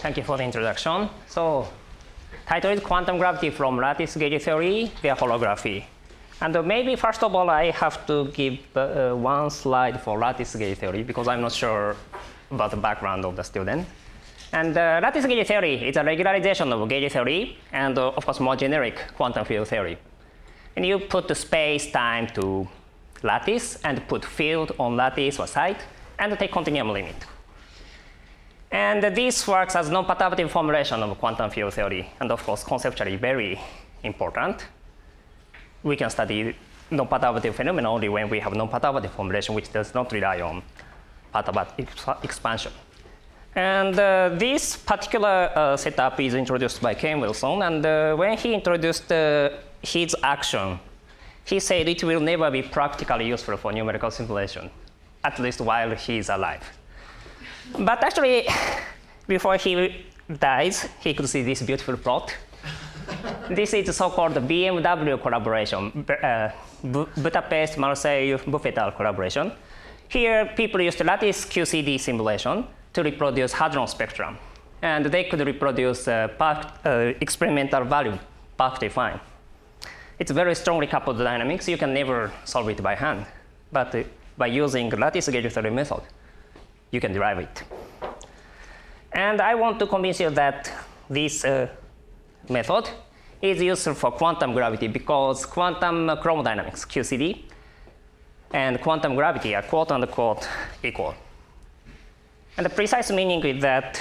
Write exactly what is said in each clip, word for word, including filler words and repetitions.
Thank you for the introduction. So, title is Quantum Gravity from Lattice Gauge Theory via Holography. And uh, maybe first of all, I have to give uh, one slide for lattice gauge theory because I'm not sure about the background of the student. And uh, lattice gauge theory is a regularization of gauge theory and, uh, of course, more generic quantum field theory. And you put the space-time to lattice and put field on lattice or site and take continuum limit. And uh, this works as non-perturbative formulation of quantum field theory, and of course, conceptually very important. We can study non-perturbative phenomena only when we have non-perturbative formulation, which does not rely on perturbative expansion. And uh, this particular uh, setup is introduced by Ken Wilson. And uh, when he introduced uh, his action, he said it will never be practically useful for numerical simulation, at least while he is alive. But actually, before he dies, he could see this beautiful plot. This is the so-called B M W collaboration, uh, Budapest, Marseille, Buffetal collaboration. Here, people used lattice Q C D simulation to reproduce hadron spectrum. And they could reproduce uh, uh, experimental value perfectly fine. It's very strongly coupled dynamics. You can never solve it by hand. But uh, by using lattice gauge theory method, you can derive it. And I want to convince you that this uh, method is useful for quantum gravity because quantum chromodynamics, Q C D, and quantum gravity are quote-unquote equal. And the precise meaning is that,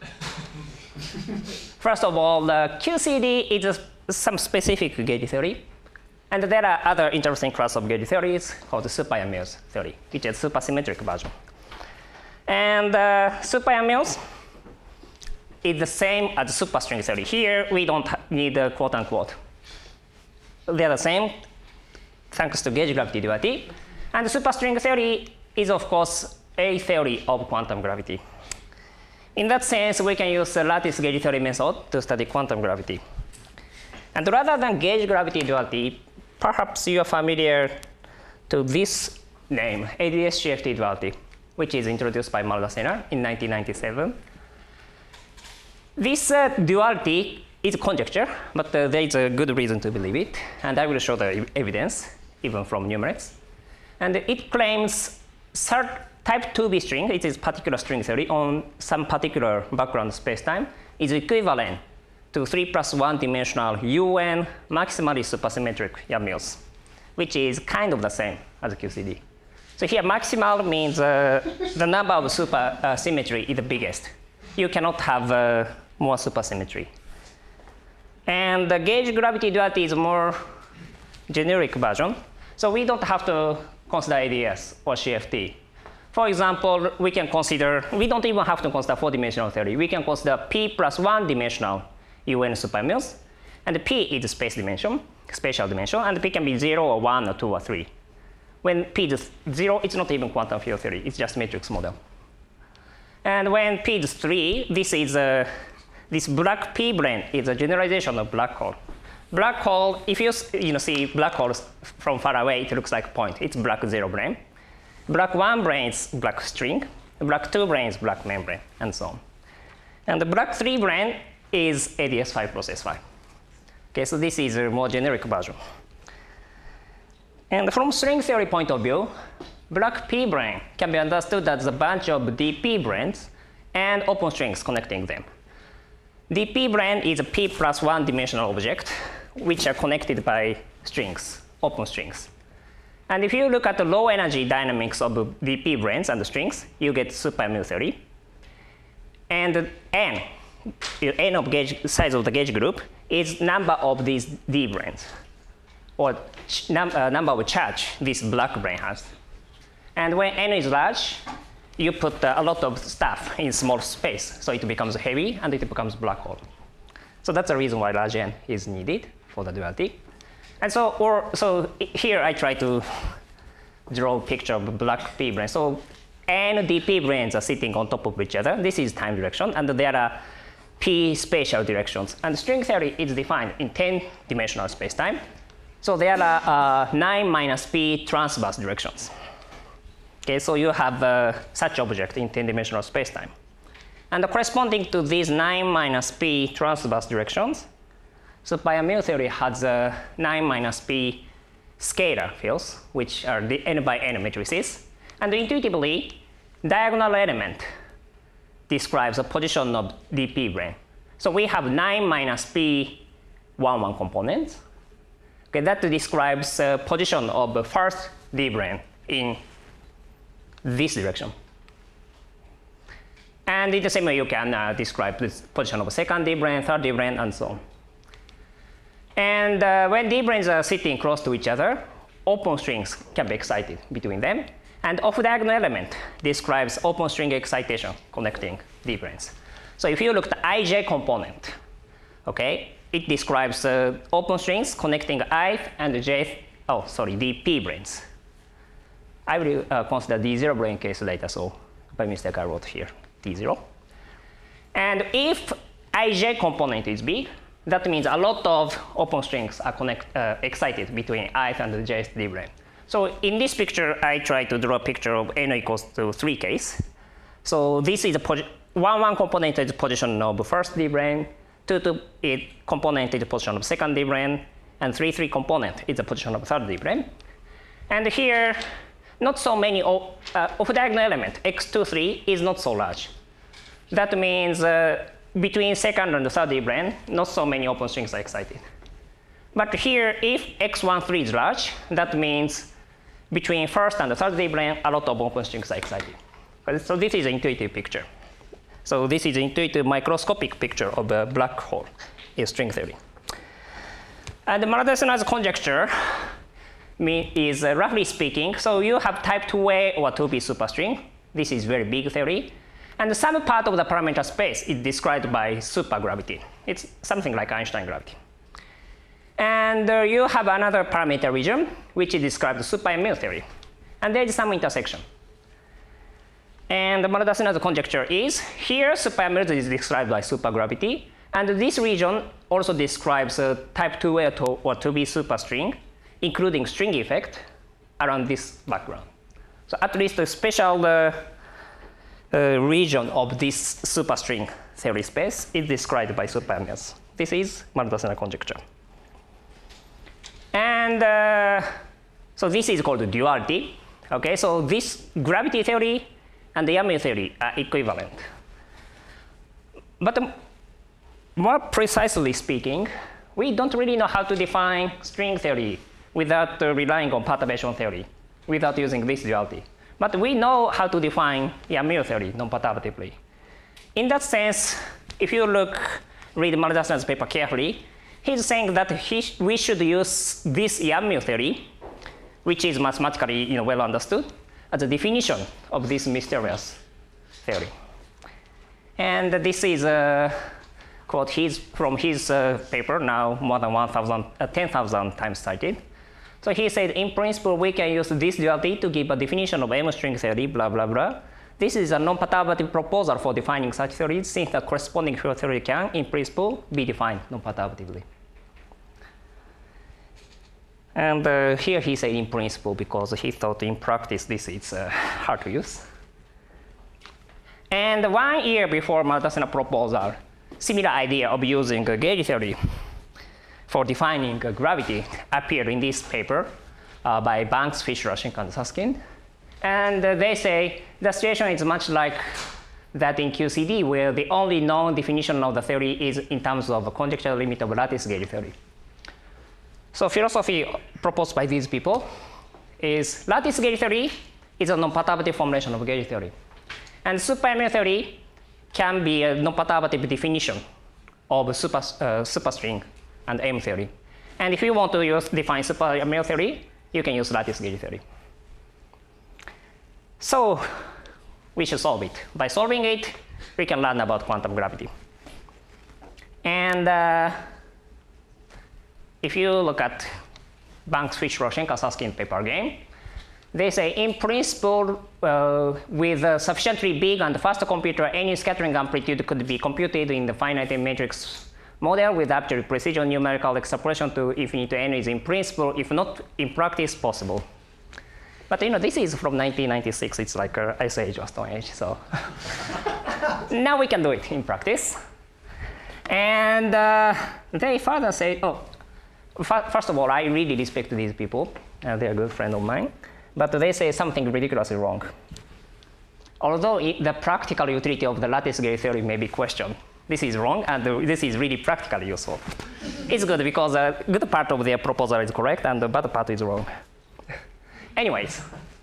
first of all, the Q C D is a, some specific gauge theory. And there are other interesting class of gauge theories called the super-Yang-Mills theory, which is supersymmetric version. And uh, super-Yang-Mills is the same as superstring theory. Here, we don't need a quote-unquote. They are the same thanks to gauge gravity duality. And superstring theory is, of course, a theory of quantum gravity. In that sense, we can use the lattice gauge theory method to study quantum gravity. And rather than gauge gravity duality, perhaps you are familiar to this name, A D S C F T duality, which is introduced by Maldacena in nineteen ninety-seven. This uh, duality is conjecture, but uh, there is a good reason to believe it. And I will show the evidence, even from numerics. And it claims type two B string, it is particular string theory on some particular background spacetime, is equivalent to three plus one dimensional U N maximally supersymmetric Yang-Mills, which is kind of the same as Q C D. So here, maximal means uh, the number of super uh, symmetry is the biggest. You cannot have uh, more supersymmetry. And the gauge gravity duality is a more generic version. So we don't have to consider A D S or C F T. For example, we can consider, we don't even have to consider four-dimensional theory. We can consider P plus one-dimensional U N super-Yang-Mills. And P is space dimension, spatial dimension. And P can be zero or one or two or three. When P is zero, it's not even quantum field theory. It's just matrix model. And when P is three, this is a, this black P brane is a generalization of black hole. Black hole, if you, you know, see black holes from far away, it looks like a point. It's black zero brane. Black one brane is black string. Black two brane is black membrane, and so on. And the black three brane is A D S five plus S five. Okay, so this is a more generic version. And from string theory point of view, black P brane can be understood as a bunch of D P branes and open strings connecting them. D P brane is a P plus one dimensional object, which are connected by strings, open strings. And if you look at the low energy dynamics of D P branes and the strings, you get super-Yang-Mills theory. And N, N of gauge, size of the gauge group, is number of these D branes, or num uh, number of charge this black brane has. And when N is large, you put uh, a lot of stuff in small space, so it becomes heavy and it becomes black hole. So that's the reason why large N is needed for the duality. And so, or, so here I try to draw a picture of black P brane. So N D P branes are sitting on top of each other. This is time direction, and there are P spatial directions. And string theory is defined in ten-dimensional spacetime. So there are uh, nine minus P transverse directions. Okay, so you have uh, such object in ten-dimensional spacetime. And corresponding to these nine minus p transverse directions, super-M theory has uh, nine minus p scalar fields, which are the n by n matrices. And intuitively, diagonal element describes the position of the p brane. So we have nine minus p one one components. Okay, that describes the position of the first d brane in this direction. And in the same way, you can uh, describe the position of second d brane, third d brane, and so on. And uh, when d branes are sitting close to each other, open strings can be excited between them. And off-diagonal element describes open string excitation connecting d branes. So if you look at the ij component, okay, it describes uh, open strings connecting ith and jth, oh, sorry, the p branes. I will uh, consider d zero brane case later, so by mistake I wrote here d zero. And if ij component is big, that means a lot of open strings are connect, uh, excited between ith and the jth d brane. So in this picture, I try to draw a picture of n equals to three case. So this is a one one component is the position of the first d brane, two two is component is the position of second d brane, and three three component is the position of third d brane. And here, not so many uh, off-diagonal element x two three is not so large. That means uh, between second and the third d brane, not so many open strings are excited. But here, if x one three is large, that means between first and the third d brane, a lot of open strings are excited. So this is an intuitive picture. So this is an intuitive microscopic picture of a black hole in string theory. And the Maldacena conjecture is uh, roughly speaking, so you have type two A or two B superstring. This is very big theory. And some part of the parameter space is described by supergravity. It's something like Einstein gravity. And uh, you have another parameter region, which is described as super-M theory. And there is some intersection. And the Maldacena conjecture is, here super-M is described by supergravity. And this region also describes a type two A or two B superstring, including string effect around this background. So at least a special uh, uh, region of this superstring theory space is described by super-M. This is Maldacena conjecture. And uh, so this is called duality. Okay, so this gravity theory and the M theory are equivalent. But um, more precisely speaking, we don't really know how to define string theory without uh, relying on perturbation theory, without using this duality. But we know how to define M theory non-perturbatively. In that sense, if you look, read Maldacena's paper carefully, he's saying that he sh we should use this M theory, which is mathematically you know, well understood, as a definition of this mysterious theory. And this is a quote his, from his uh, paper, now more than one thousand, uh, ten thousand times cited. So he said, in principle, we can use this duality to give a definition of M-string theory, blah, blah, blah. This is a non-perturbative proposal for defining such theories, since the corresponding field theory can, in principle, be defined non-perturbatively. And uh, here he said in principle because he thought in practice this is uh, hard to use. And one year before Maldacena proposal, similar idea of using uh, gauge theory for defining uh, gravity appeared in this paper uh, by Banks, Fisher, Schenck, and Susskind. And uh, they say the situation is much like that in Q C D, where the only known definition of the theory is in terms of a conjectural limit of lattice gauge theory. So philosophy proposed by these people is lattice gauge theory is a non-perturbative formulation of gauge theory. And super-M theory can be a non-perturbative definition of super, uh, superstring and M theory. And if you want to use, define super-M theory, you can use lattice gauge theory. So we should solve it. By solving it, we can learn about quantum gravity. And uh, if you look at Banks, Fisher, Schenck, Susskind paper again, they say in principle, uh, with a sufficiently big and fast computer, any scattering amplitude could be computed in the finite matrix model with absolute precision numerical extrapolation to infinity n is in principle, if not in practice, possible. But you know, this is from nineteen ninety-six. It's like uh, Ice Age or Stone Age. So now we can do it in practice. And uh, they further say, oh, first of all, I really respect these people. Uh, they're a good friend of mine. But they say something ridiculously wrong. Although it, the practical utility of the lattice gate theory may be questioned, this is wrong, and uh, this is really practically useful. It's good because a good part of their proposal is correct, and the bad part is wrong. Anyways,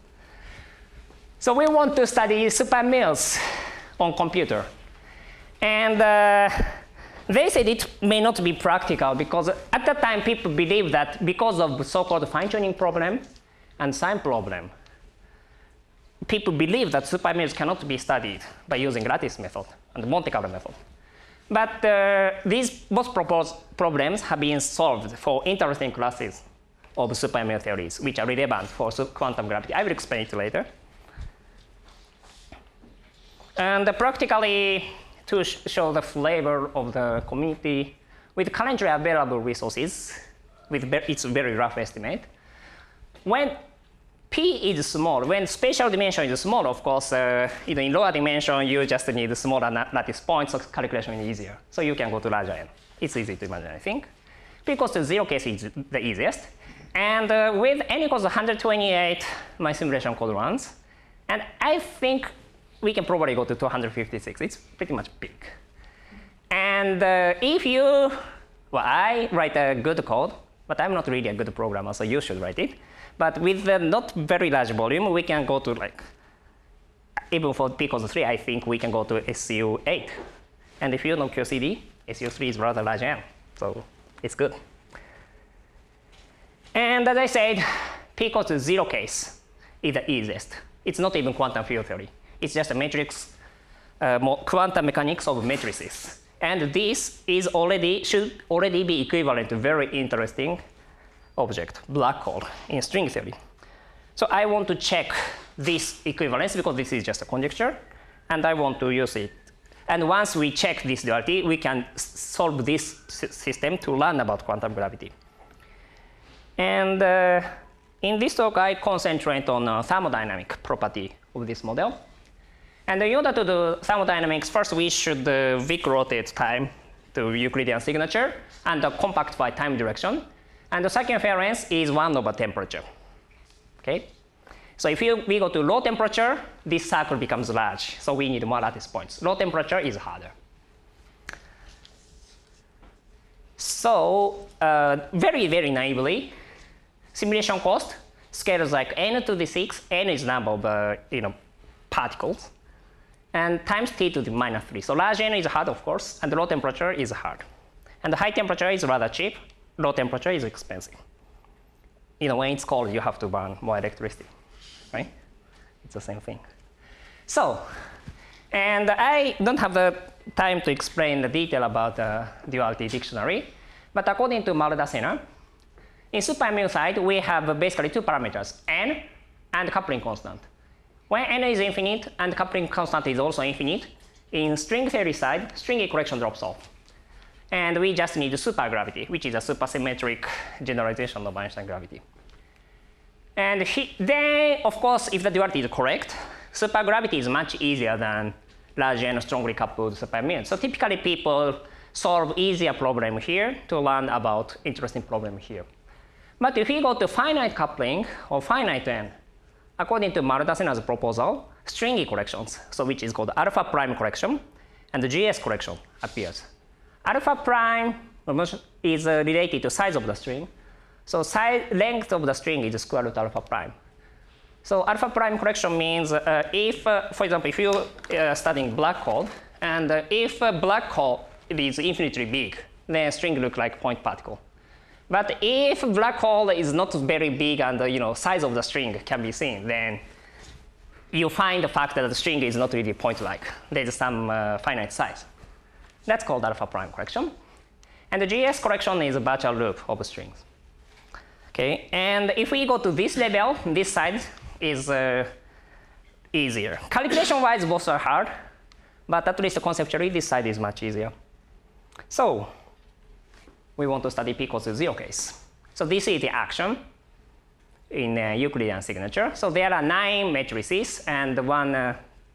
so we want to study supermills on computer. And uh, they said it may not be practical because at that time people believed that because of so-called fine-tuning problem and sign problem, people believe that supermills cannot be studied by using lattice method and Monte Carlo method. But uh, these both proposed problems have been solved for interesting classes of supermill theories, which are relevant for quantum gravity. I will explain it later. And uh, practically, to sh show the flavor of the community, with currently available resources, with its very rough estimate, when P is small, when spatial dimension is small, of course, uh, you know, in lower dimension, you just need smaller lattice points, so calculation is easier. So you can go to larger n. It's easy to imagine, I think. P equals to zero case is the easiest. And uh, with n equals one hundred twenty-eight, my simulation code runs. And I think we can probably go to two hundred fifty-six. It's pretty much big. And uh, if you, well, I write a good code, but I'm not really a good programmer, so you should write it. But with the not very large volume, we can go to like, even for P equals three, I think we can go to S U eight. And if you know Q C D, S U three is rather large n, so it's good. And as I said, P equals to zero case is the easiest. It's not even quantum field theory. It's just a matrix, uh, quantum mechanics of matrices. And this is already, should already be equivalent to very interesting object, black hole, in string theory. So I want to check this equivalence because this is just a conjecture, and I want to use it. And once we check this duality, we can solve this system to learn about quantum gravity. And uh, in this talk, I concentrate on uh, thermodynamic property of this model. And in order to do thermodynamics, first we should uh, Wick rotate time to Euclidean signature and uh, compact by time direction. And the circumference is one over temperature. Okay? So if you, we go to low temperature, this circle becomes large. So we need more lattice points. Low temperature is harder. So uh, very, very naively, simulation cost scales like n to the six. N is number of uh, you know, particles. And times t to the minus three. So large n is hard, of course, and low temperature is hard. And the high temperature is rather cheap. Low temperature is expensive. You know, when it's cold, you have to burn more electricity, right? It's the same thing. So, and I don't have the time to explain the detail about the duality dictionary, but according to Maldacena, in supermill side, we have basically two parameters, n and coupling constant. When n is infinite and coupling constant is also infinite, in string theory side, string correction drops off. And we just need supergravity, which is a supersymmetric generalization of Einstein gravity. And he, then, of course, if the duality is correct, supergravity is much easier than large n strongly coupled supermill. So typically people solve easier problem here to learn about interesting problem here. But if you go to finite coupling or finite n, according to Maldasena's proposal, stringy corrections, so which is called alpha prime correction, and the G S correction appears. Alpha prime is uh, related to size of the string. So size, length of the string is square root alpha prime. So alpha prime correction means uh, if, uh, for example, if you're uh, studying black hole, and uh, if a black hole is infinitely big, then string looks like point particle. But if black hole is not very big and the you know, size of the string can be seen, then you find the fact that the string is not really point-like. There's some uh, finite size. That's called alpha prime correction. And the G S correction is a virtual loop of strings. Okay, and if we go to this level, this side is uh, easier. Calculation-wise, both are hard, but at least conceptually, this side is much easier. So we want to study P equals to zero case. So this is the action in uh, Euclidean signature. So there are nine matrices and one uh,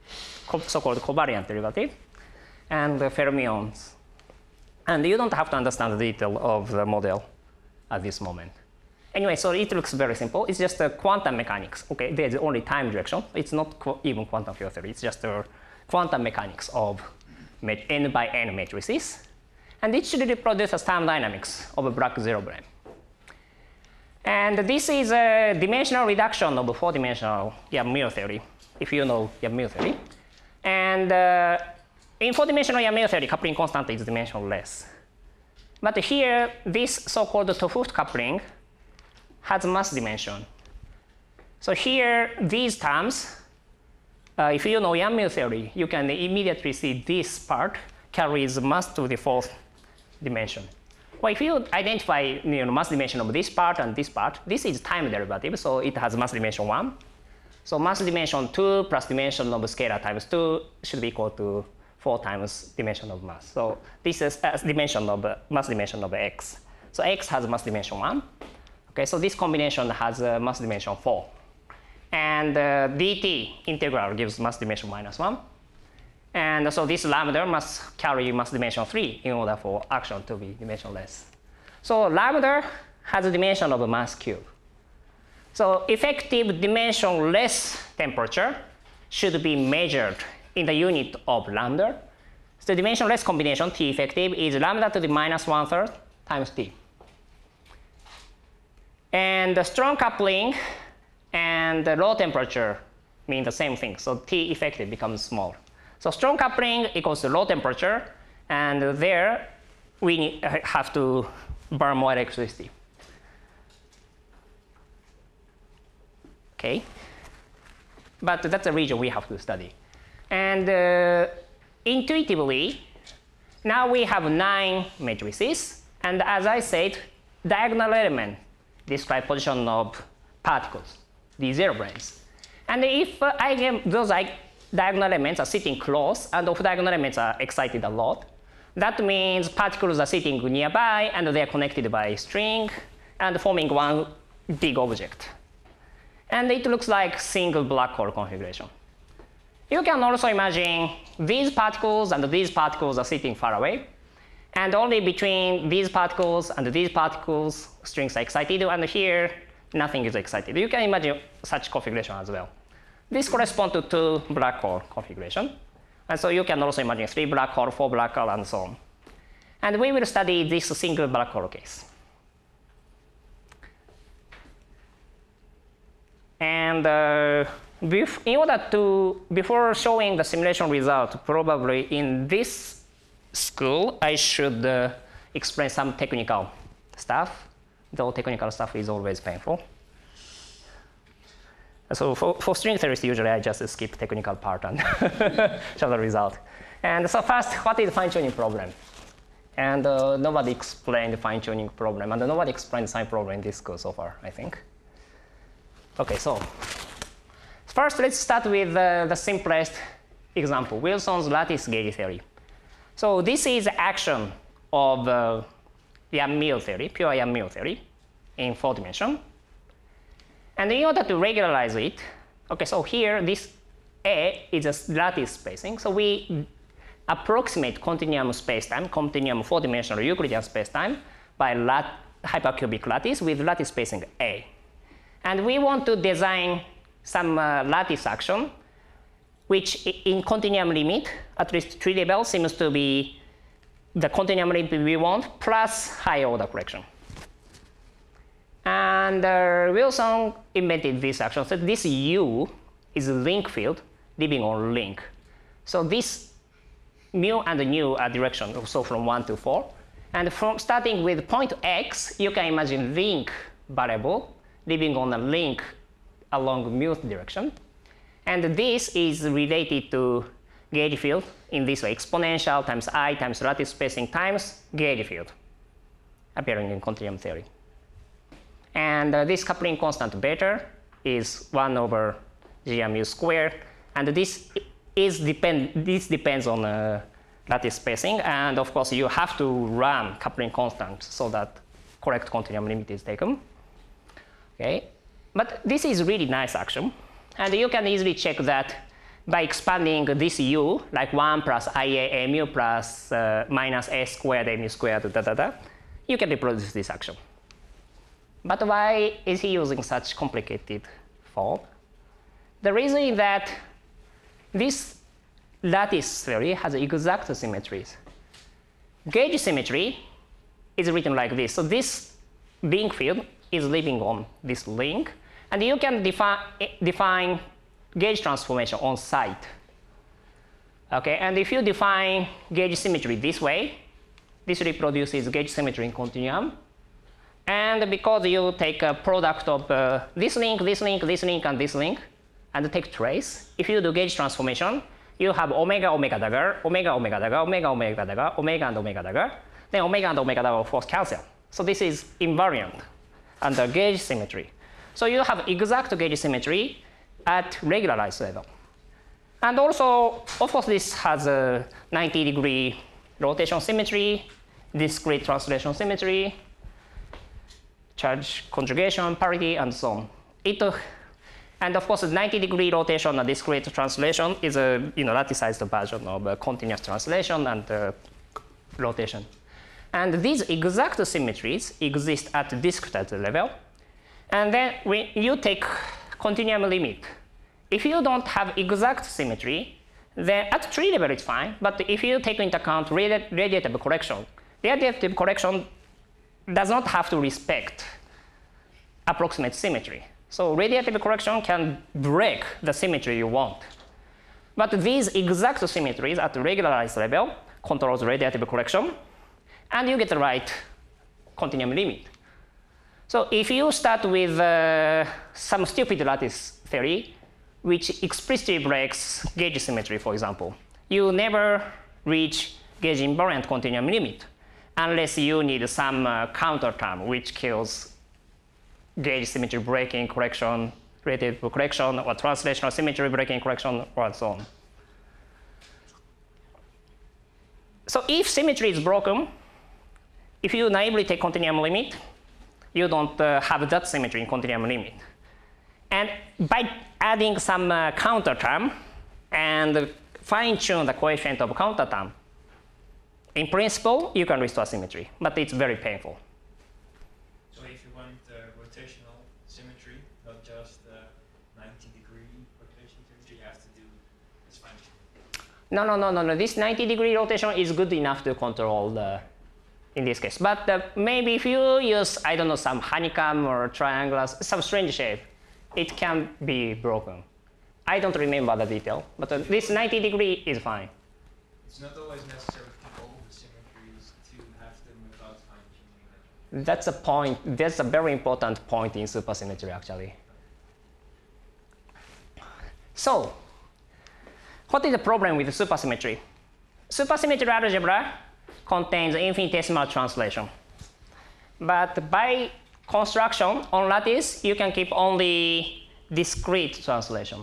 so-called covariant derivative, and the fermions. And you don't have to understand the detail of the model at this moment. Anyway, so it looks very simple. It's just a quantum mechanics. Okay, there's only time direction. It's not qu even quantum field theory. It's just a quantum mechanics of n by n matrices. And it should reproduce a sum dynamics of a black zero brane. And this is a dimensional reduction of a four-dimensional Yang-Mills theory, if you know Yang-Mills theory. And uh, in four-dimensional Yang-Mills theory, coupling constant is dimensionless. But here, this so-called 't Hooft coupling has mass dimension. So here, these terms, uh, if you know Yang-Mills theory, you can immediately see this part carries mass to the fourth dimension. Well, if you identify you know, mass dimension of this part and this part, this is time derivative, so it has mass dimension one. So mass dimension two plus dimension of scalar times two should be equal to four times dimension of mass. So this is uh, dimension of uh, mass dimension of x. So x has mass dimension one. Okay, so this combination has uh, mass dimension four. And uh, dt integral gives mass dimension minus one. And so this lambda must carry mass dimension three in order for action to be dimensionless. So lambda has a dimension of a mass cube. So effective dimensionless temperature should be measured in the unit of lambda. So the dimensionless combination T effective is lambda to the minus one third times T. And the strong coupling and the low temperature mean the same thing. So T effective becomes small. So strong coupling equals to low temperature, and there we need, have to burn more electricity. Okay, but that's a region we have to study. And uh, intuitively, now we have nine matrices, and as I said, diagonal element describe position of particles, the zero branes. And if uh, I get those I diagonal elements are sitting close, and off-diagonal elements are excited a lot. That means particles are sitting nearby, and they're connected by a string, and forming one big object. And it looks like single black hole configuration. You can also imagine these particles and these particles are sitting far away, and only between these particles and these particles, strings are excited, and here, nothing is excited. You can imagine such configuration as well. This corresponds to two black hole configuration. And so you can also imagine three black hole, four black hole, and so on. And we will study this single black hole case. And uh, in order to, before showing the simulation result, probably in this school, I should uh, explain some technical stuff, though technical stuff is always painful. So for, for string theories, usually I just skip technical part and show the result. And so first, what is fine-tuning problem? And uh, nobody explained the fine-tuning problem, and nobody explained sign problem in this school so far, I think. Okay, so first let's start with uh, the simplest example, Wilson's lattice gauge theory. So this is action of uh, Yang-Mills theory, pure Yang-Mills theory in four dimension. And in order to regularize it, okay, so here this A is a lattice spacing. So we approximate continuum spacetime, continuum four-dimensional Euclidean spacetime by lat hypercubic lattice with lattice spacing A. And we want to design some uh, lattice action, which in continuum limit, at least three level, seems to be the continuum limit we want plus higher order correction. And uh, Wilson invented this action. So this U is a link field living on link. So this mu and nu are direction, so from one to four. And from starting with point x, you can imagine link variable living on a link along mu direction. And this is related to gauge field in this way, exponential times I times lattice spacing times gauge field, appearing in continuum theory. And uh, this coupling constant beta is one over G M U squared. And this is depend this depends on uh, lattice spacing. And of course, you have to run coupling constant so that correct continuum limit is taken. Okay, but this is really nice action. And you can easily check that by expanding this u, like one plus ia mu plus uh, minus a squared mu squared, da, da, da, you can reproduce this action. But why is he using such complicated form? The reason is that this lattice theory has exact symmetries. Gauge symmetry is written like this. So this link field is living on this link, and you can defi define gauge transformation on site. Okay, and if you define gauge symmetry this way, this reproduces gauge symmetry in continuum. And because you take a product of uh, this link, this link, this link, and this link, and take trace, if you do gauge transformation, you have omega, omega dagger, omega, omega dagger, omega, omega dagger, omega, and omega dagger. Then omega and omega dagger, of course, cancel. So this is invariant under gauge symmetry. So you have exact gauge symmetry at regularized level. And also, of course, this has a ninety degree rotation symmetry, discrete translation symmetry, charge conjugation, parity, and so on. It, uh, and of course, ninety degree rotation and discrete translation is a you know, latticized version of a continuous translation and uh, rotation. And these exact symmetries exist at discrete level. And then when you take continuum limit, if you don't have exact symmetry, then at tree level it's fine. But if you take into account radi radiative correction, radiative correction does not have to respect approximate symmetry. So radiative correction can break the symmetry you want. But these exact symmetries at the regularized level controls radiative correction, and you get the right continuum limit. So if you start with uh, some stupid lattice theory, which explicitly breaks gauge symmetry, for example, you never reach gauge invariant continuum limit unless you need some uh, counter term which kills gauge symmetry breaking correction, radiative correction, or translational symmetry breaking correction, or so on. So if symmetry is broken, if you naively take continuum limit, you don't uh, have that symmetry in continuum limit. And by adding some uh, counter term and fine-tune the coefficient of counter term, in principle, you can restore symmetry, but it's very painful. So if you want uh, rotational symmetry, not just uh, ninety degree rotation symmetry, you have to do this fine-tuning. No, no, no, no, no. This ninety degree rotation is good enough to control the, in this case. But uh, maybe if you use, I don't know, some honeycomb or triangular, some strange shape, it can be broken. I don't remember the detail, but uh, this ninety degree is fine. It's not always necessary to keep all the symmetries to have them without fine-tuning. That's a point. That's a very important point in supersymmetry, actually. So, what is the problem with supersymmetry? Supersymmetry algebra contains infinitesimal translation. But by construction on lattice, you can keep only discrete translation.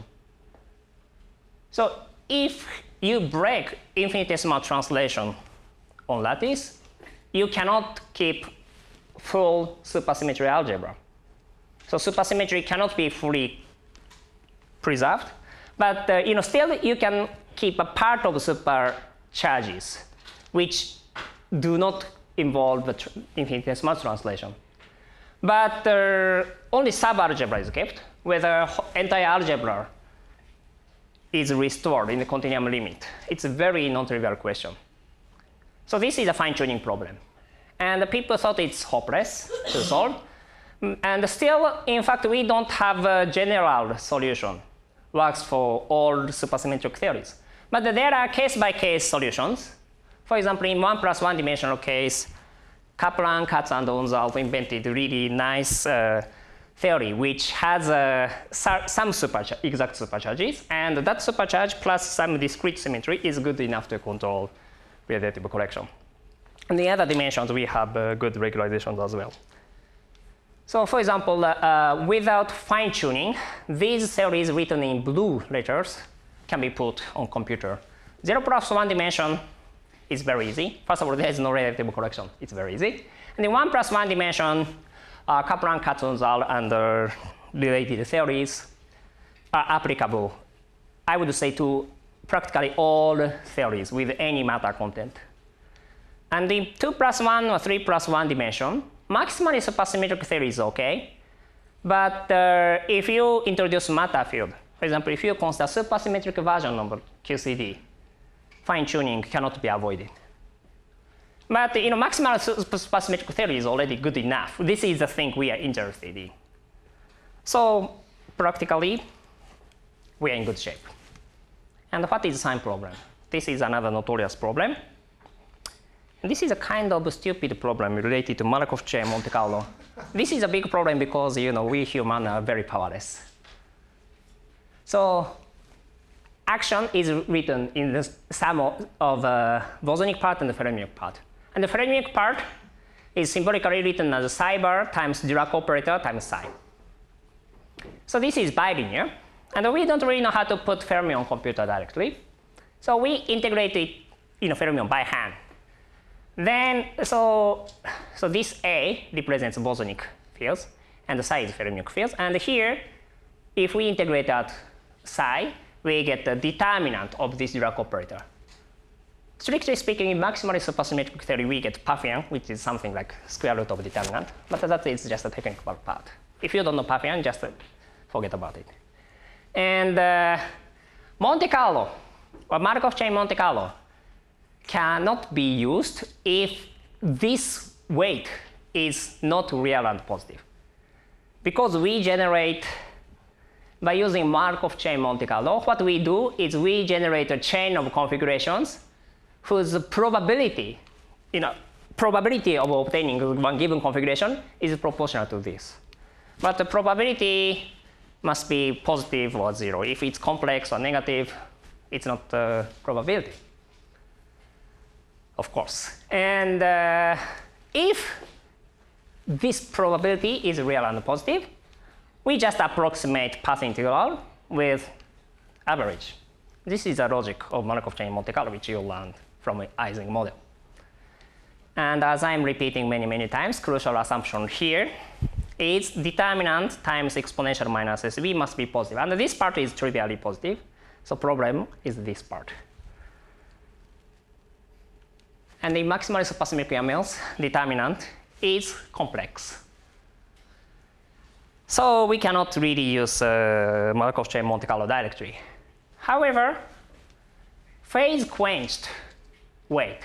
So if you break infinitesimal translation on lattice, you cannot keep full supersymmetry algebra. So supersymmetry cannot be fully preserved, but uh, you know, still you can keep a part of supercharges which do not involve the tr infinitesimal translation. But uh, only subalgebra is kept, whether entire algebra is restored in the continuum limit. It's a very non-trivial question. So this is a fine-tuning problem. And the people thought it's hopeless to solve. And still, in fact, we don't have a general solution works for all supersymmetric theories. But there are case-by-case solutions. For example, in one plus one dimensional case, Kaplan, Katz, and Onzal invented a really nice uh, theory which has uh, some superchar exact supercharges, and that supercharge plus some discrete symmetry is good enough to control radiative correction. In the other dimensions, we have uh, good regularizations as well. So for example, uh, uh, without fine-tuning, these theories written in blue letters can be put on computer. Zero plus one dimension is very easy. First of all, there is no radiative correction. It's very easy. And in one plus one dimension, uh, Kaplan, Katz, Onzal, and uh, related theories are applicable I would say, to practically all theories with any matter content. And in two plus one or three plus one dimension, maximally supersymmetric theory is okay. But uh, if you introduce matter field, for example, if you consider supersymmetric version of Q C D, fine-tuning cannot be avoided. But you know, maximal supersymmetric theory is already good enough. This is the thing we are interested in. So practically, we are in good shape. And what is sign problem? This is another notorious problem. And this is a kind of a stupid problem related to Markov chain Monte Carlo. This is a big problem because you know, we humans are very powerless. So action is written in the sum of uh, bosonic part and the fermionic part. And the fermionic part is symbolically written as psi bar times Dirac operator times psi. So this is bilinear. And we don't really know how to put fermion on computer directly. So we integrate it in a fermion by hand. Then, so, so this A represents bosonic fields, and the psi is fermionic fields. And here, if we integrate out psi, we get the determinant of this Dirac operator. Strictly speaking, in maximally supersymmetric theory, we get Paphian, which is something like square root of determinant. But that is just a technical part. If you don't know Paphian, just forget about it. And uh, Monte Carlo, or Markov chain Monte Carlo, cannot be used if this weight is not real and positive. Because we generate, by using Markov chain Monte Carlo, what we do is we generate a chain of configurations whose probability, you know, probability of obtaining one given configuration is proportional to this. But the probability must be positive or zero. If it's complex or negative, it's not a probability, of course. And uh, if this probability is real and positive, we just approximate path integral with average. This is the logic of Markov chain Monte Carlo, which you learned from an Ising model. And as I'm repeating many, many times, crucial assumption here is determinant times exponential minus S B must be positive. And this part is trivially positive. So problem is this part. And the maximally supersymmetric M Ls determinant is complex. So we cannot really use uh, Markov chain Monte Carlo directly. However, phase quenched weight,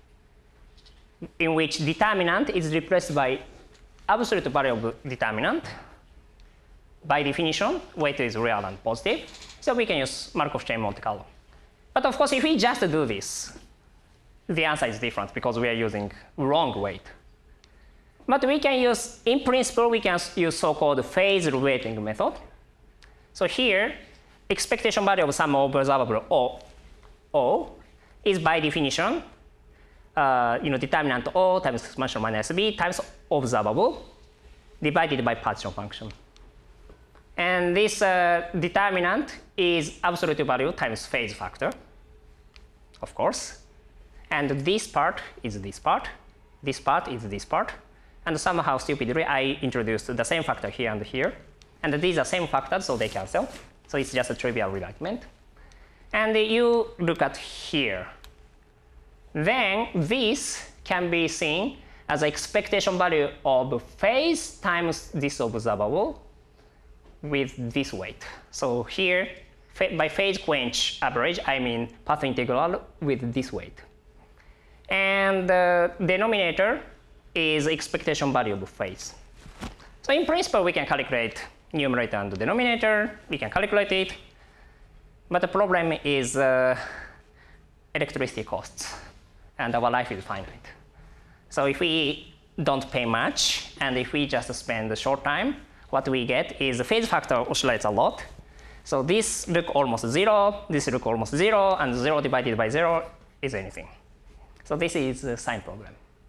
in which determinant is replaced by absolute value of determinant. By definition, weight is real and positive. So we can use Markov chain Monte Carlo. But of course, if we just do this, the answer is different because we are using wrong weight. But we can use, in principle, we can use so-called phase weighting method. So here, expectation value of some observable O, O is by definition, uh, you know, determinant O times exponential minus B times observable divided by partition function. And this uh, determinant is absolute value times phase factor, of course. And this part is this part. This part is this part. And somehow, stupidly, I introduced the same factor here and here. And these are same factors, so they cancel. So it's just a trivial rearrangement. And you look at here. Then this can be seen as an expectation value of phase times this observable with this weight. So here, by phase quench average, I mean path integral with this weight. And the denominator is expectation value of phase. So in principle, we can calculate numerator and denominator. We can calculate it. But the problem is uh, electricity costs. And our life is finite. So if we don't pay much, and if we just spend a short time, what we get is the phase factor oscillates a lot. So this look almost zero, this look almost zero, and zero divided by zero is anything. So this is the sign problem.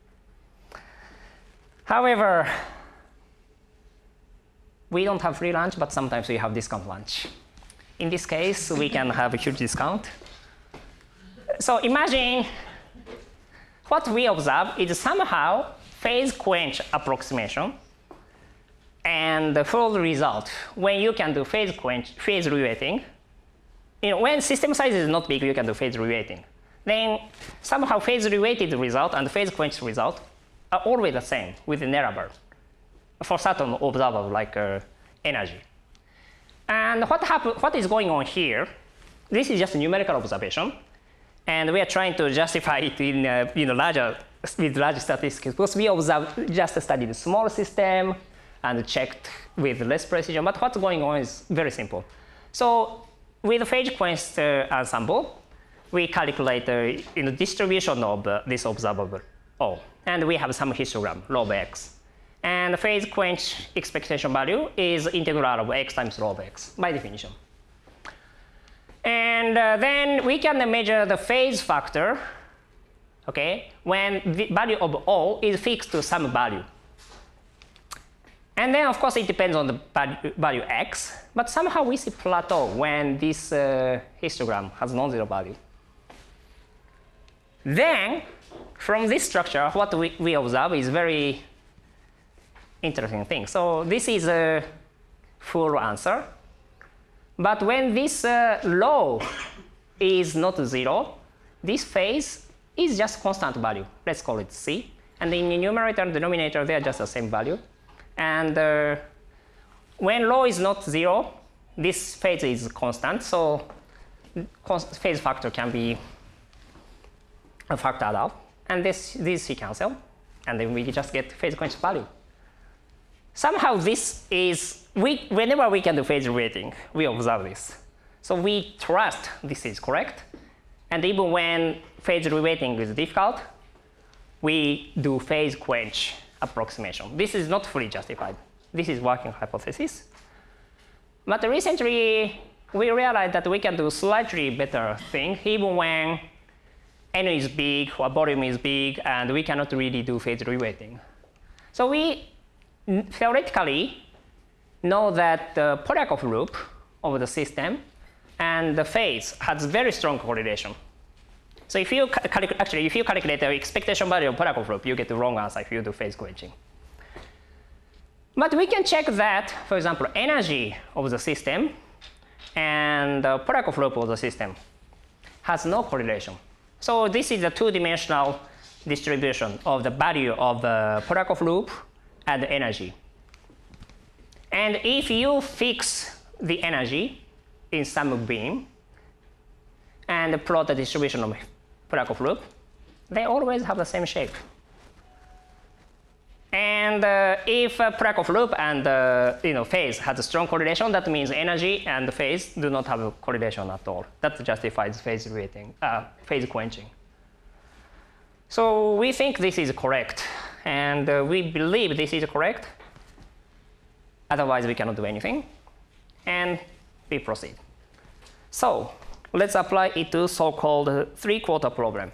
However, we don't have free lunch, but sometimes we have discount lunch. In this case, we can have a huge discount. So imagine what we observe is somehow phase quench approximation. And the full result, when you can do phase quench, phase reweighting, you know, when system size is not big, you can do phase reweighting. Then somehow phase reweighted result and phase quenched result are always the same with the error for certain observable like uh, energy. And what, happen, what is going on here, this is just a numerical observation. And we are trying to justify it in uh, you know, larger, with large statistics because we observe, just studied a small system and checked with less precision. But what's going on is very simple. So with the phase quenched uh, ensemble, we calculate the uh, you know, distribution of uh, this observable O. And we have some histogram, log x. And the phase quench expectation value is integral of x times log x by definition. And uh, then we can measure the phase factor, okay, when the value of O is fixed to some value. And then, of course, it depends on the value, value x, but somehow we see plateau when this uh, histogram has non-zero value. Then, from this structure, what we, we observe is very interesting thing. So this is a full answer. But when this uh, law is not zero, this phase is just constant value. Let's call it C. And in the numerator and denominator, they are just the same value. And uh, when law is not zero, this phase is constant. So phase factor can be factored out. And this, this we cancel. And then we just get phase quench value. Somehow this is, we, whenever we can do phase reweighting, we observe this. So we trust this is correct. And even when phase reweighting is difficult, we do phase quench approximation. This is not fully justified. This is working hypothesis. But recently, we realized that we can do slightly better thing, even when N is big or volume is big, and we cannot really do phase reweighting. So we theoretically know that the Polyakov loop of the system and the phase has very strong correlation. So if you actually, if you calculate the expectation value of Polyakov loop, you get the wrong answer if you do phase quenching. But we can check that, for example, energy of the system and the Polyakov loop of the system has no correlation. So this is a two-dimensional distribution of the value of the Polyakov loop and the energy. And if you fix the energy in some beam and plot the distribution of Polyakov loop, they always have the same shape. And uh, if uh, Polyakov loop and uh, you know, phase has a strong correlation, that means energy and phase do not have a correlation at all. That justifies phase reweighting, uh, phase quenching. So we think this is correct. And uh, we believe this is correct. Otherwise, we cannot do anything. And we proceed. So let's apply it to so-called three-quarter problem.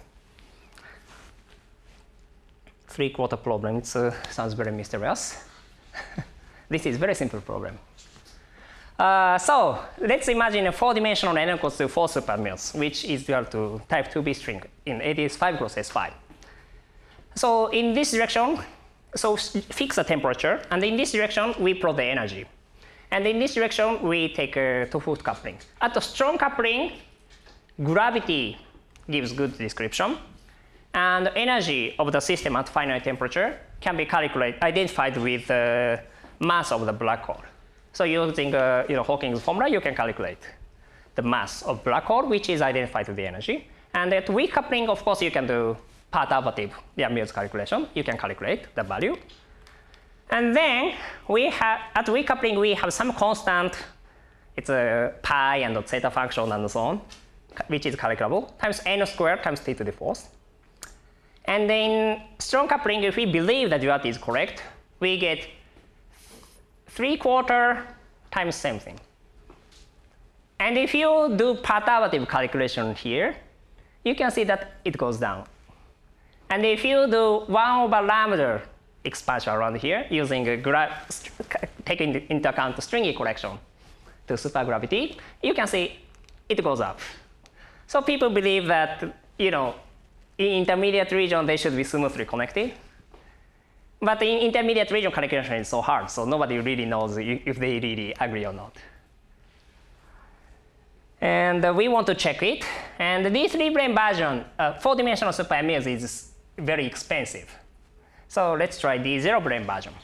Three-quarter problem, it uh, sounds very mysterious. This is a very simple problem. Uh, so let's imagine a four-dimensional n equals to four supermills, which is equal to type two B string. In it is five cross S five. So in this direction, so fix the temperature, and in this direction, we plot the energy. And in this direction, we take a two-foot coupling. At a strong coupling, gravity gives good description, and the energy of the system at finite temperature can be calculated, identified with the mass of the black hole. So using uh, you know, Hawking's formula, you can calculate the mass of black hole, which is identified with the energy. And at weak coupling, of course, you can do perturbative Yang-Mills calculation. You can calculate the value. And then we have, at weak coupling, we have some constant. It's a pi and a zeta function and so on, which is calculable, times n squared times t to the fourth. And in strong coupling, if we believe that duality is correct, we get three quarter times same thing. And if you do perturbative calculation here, you can see that it goes down. And if you do one over lambda expansion around here using a graph, taking into account the stringy correction to supergravity, you can see it goes up. So people believe that, you know, in intermediate region, they should be smoothly connected. But in intermediate region, calculation is so hard, so nobody really knows if they really agree or not. And uh, we want to check it. And the three-plane version, uh, four-dimensional super M S is very expensive. So let's try the zero-plane version.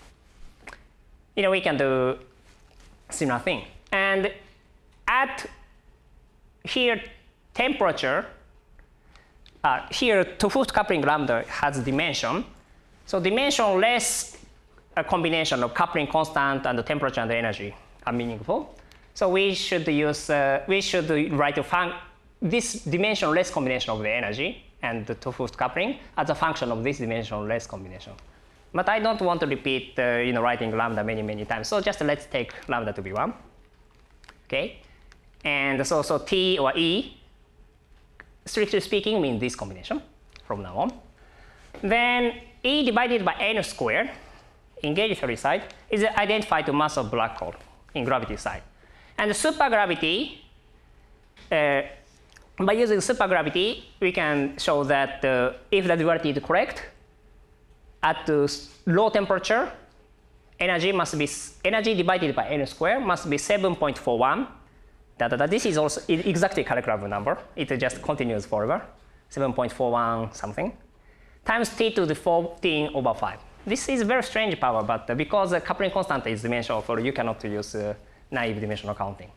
You know, we can do similar thing. And at here, temperature, uh, here, two-foot coupling lambda has dimension. So dimension less a combination of coupling constant and the temperature and the energy are meaningful. So we should use, uh, we should write a fun this dimensionless combination of the energy and the two-foot coupling as a function of this dimensionless combination. But I don't want to repeat, uh, you know, writing lambda many, many times. So just let's take lambda to be one. Okay, and so so T or E, strictly speaking, means this combination from now on. Then E divided by n squared in gauge theory side is identified to mass of black hole in gravity side. And the supergravity, uh, by using supergravity, we can show that uh, if the duality is correct, at the low temperature, energy must be energy divided by n squared must be seven point four one. Da, da, da. This is also exactly calculable number. It just continues forever, seven point four one something, times t to the fourteen over five. This is very strange power, but uh, because the coupling constant is dimensional, for you cannot use uh, naive dimensional counting.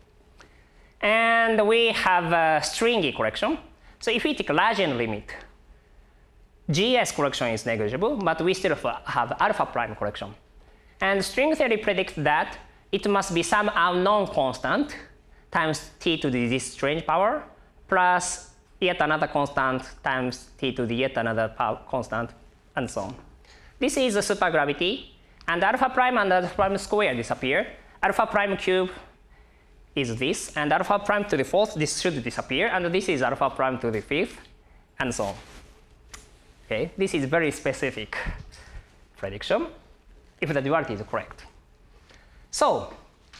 And we have a stringy correction. So if we take Lagian limit, G S correction is negligible, but we still have alpha prime correction. And string theory predicts that it must be some unknown constant times t to the this strange power plus yet another constant times t to the yet another power constant, and so on. This is a supergravity, and alpha prime and alpha prime square disappear. Alpha prime cube is this, and alpha prime to the fourth, this should disappear, and this is alpha prime to the fifth, and so on. Okay, this is very specific prediction if the duality is correct. So,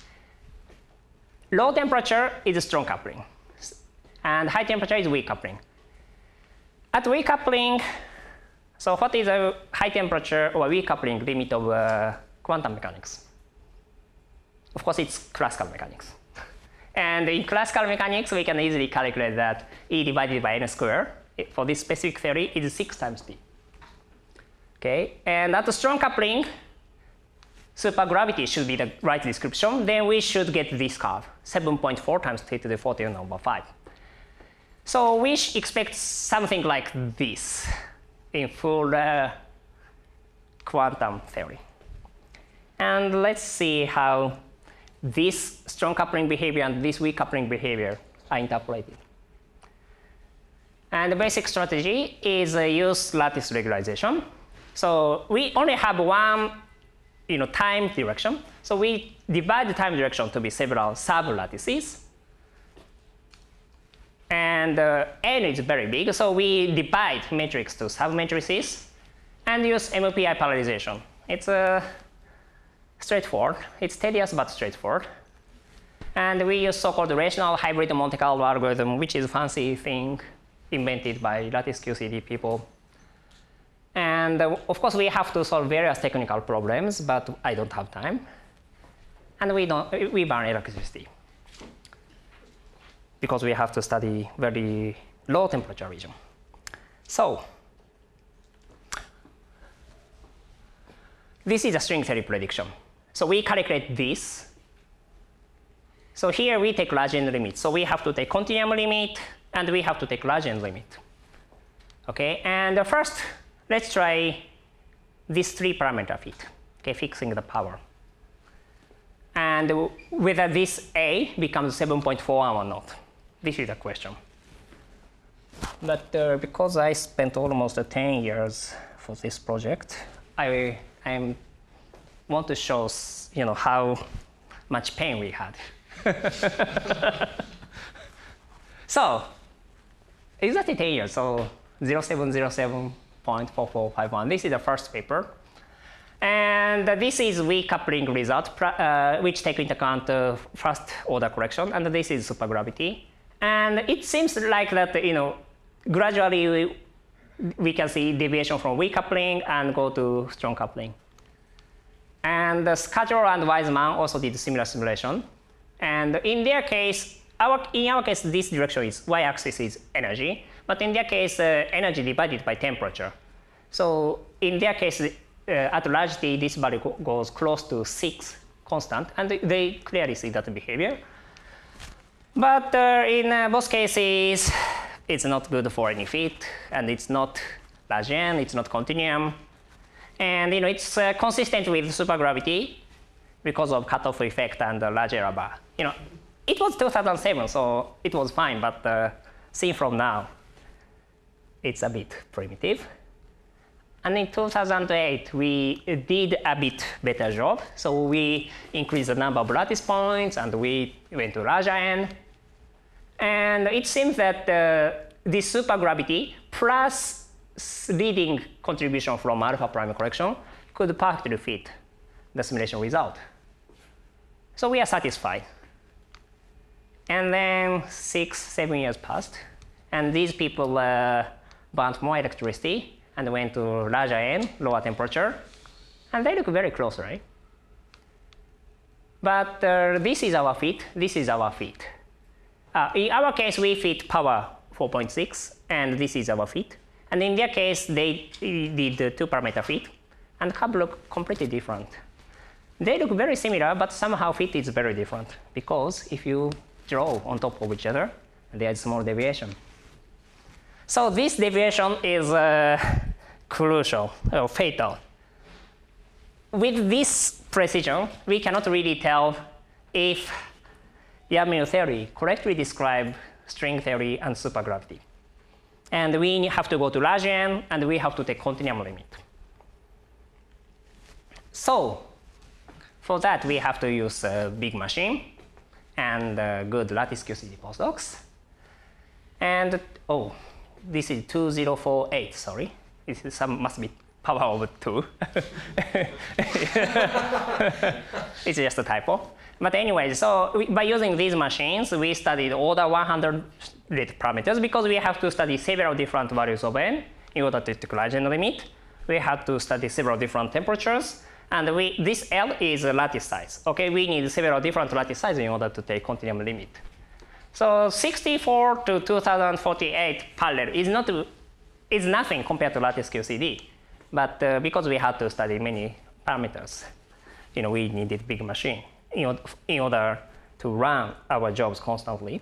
low temperature is strong coupling, and high temperature is weak coupling. At weak coupling, so what is a high temperature or weak coupling limit of uh, quantum mechanics? Of course, it's classical mechanics. And in classical mechanics, we can easily calculate that E divided by n squared for this specific theory is six times t. Okay, and at the strong coupling, supergravity should be the right description. Then we should get this curve, seven point four times t to the fourteen over five. So we expect something like this in full uh, quantum theory. And let's see how this strong coupling behavior and this weak coupling behavior are interpolated. And the basic strategy is uh, use lattice regularization. So we only have one, you know, time direction. So we divide the time direction to be several sub-lattices. And uh, n is very big, so we divide matrix to sub-matrices and use M P I parallelization. It's uh, straightforward. It's tedious but straightforward. And we use so-called rational hybrid Monte Carlo algorithm, which is a fancy thing invented by lattice Q C D people. And uh, of course, we have to solve various technical problems, but I don't have time. And we don't we burn electricity because we have to study very low temperature region. So this is a string theory prediction. So we calculate this. So here we take Lagian limit. So we have to take continuum limit, and we have to take Lagian limit. Okay, and uh, first, let's try this three parameter fit, okay, fixing the power. And whether this A becomes seven point four one or not. This is the question. But uh, because I spent almost uh, ten years for this project, I I want to show, you know, how much pain we had. So exactly ten years. So zero seven zero seven point four four five one. This is the first paper. And this is weak coupling result, uh, which take into account uh, first order correction, and this is supergravity. And it seems like that, you know, gradually we, we can see deviation from weak coupling and go to strong coupling. And uh, Scatchell and Wiseman also did similar simulation. And in their case, our, in our case, this direction is y-axis is energy, but in their case, uh, energy divided by temperature. So in their case, uh, at large T, this value go goes close to six constant, and they clearly see that behavior. But uh, in uh, both cases, it's not good for any fit, and it's not Lagian, it's not continuum, and you know it's uh, consistent with supergravity because of cutoff effect and the large error bar. You know, it was two thousand seven, so it was fine, but uh, seen from now, it's a bit primitive. And in two thousand eight, we did a bit better job. So we increased the number of lattice points, and we went to larger N. And it seems that uh, this supergravity plus leading contribution from alpha prime correction could perfectly fit the simulation result. So we are satisfied. And then six, seven years passed, and these people uh, burnt more electricity and went to larger N, lower temperature, and they look very close, right? But uh, this is our fit, this is our fit. Uh, in our case, we fit power four point six, and this is our fit. And in their case, they did the two parameter fit, and curve look completely different. They look very similar, but somehow fit is very different, because if you draw on top of each other, there is small deviation. So this deviation is uh, crucial, or fatal. With this precision, we cannot really tell if Yang-Mills theory correctly describes string theory and supergravity. And we have to go to large N, and we have to take continuum limit. So for that, we have to use a big machine and uh, good lattice Q C D postdocs. And oh, this is two thousand forty-eight, sorry. This is some, must be power over two. It's just a typo. But anyway, so we, by using these machines, we studied order one hundred parameters because we have to study several different values of N in order to take large N limit. We had to study several different temperatures. And we, this L is a lattice size. Okay, we need several different lattice sizes in order to take continuum limit. So sixty-four to two thousand forty-eight parallel is not is nothing compared to lattice Q C D, but uh, because we had to study many parameters, you know, we needed big machine in order, in order to run our jobs constantly.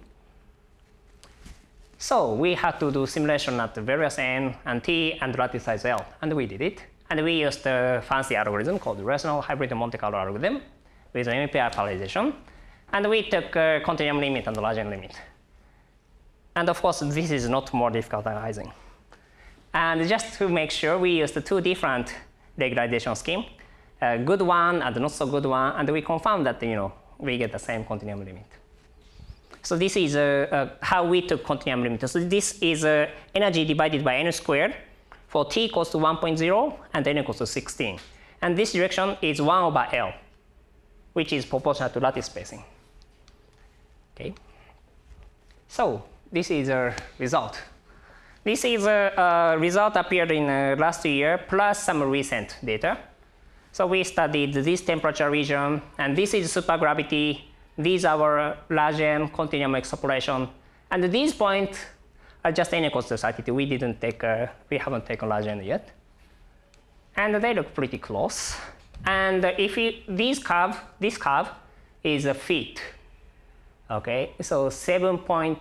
So we had to do simulation at various N and T and lattice size L, and we did it. And we used a fancy algorithm called rational hybrid Monte Carlo algorithm with an M P I parallelization. And we took uh, continuum limit and large N limit. And of course, this is not more difficult than Ising. And just to make sure, we used two different regularization schemes, a good one and not so good one, and we confirmed that you know we get the same continuum limit. So this is uh, uh, how we took continuum limit. So this is uh, energy divided by n squared for t equals to one point zero and n equals to sixteen. And this direction is one over L, which is proportional to lattice spacing. Okay. So this is a result. This is a, a result appeared in uh, last year plus some recent data. So we studied this temperature region, and this is supergravity. These are our large N continuum extrapolation, and these points are just n equals to thirty-two. We didn't take, uh, we haven't taken large N yet, and they look pretty close. And if you, this curve, this curve is a fit. Okay, so seven point.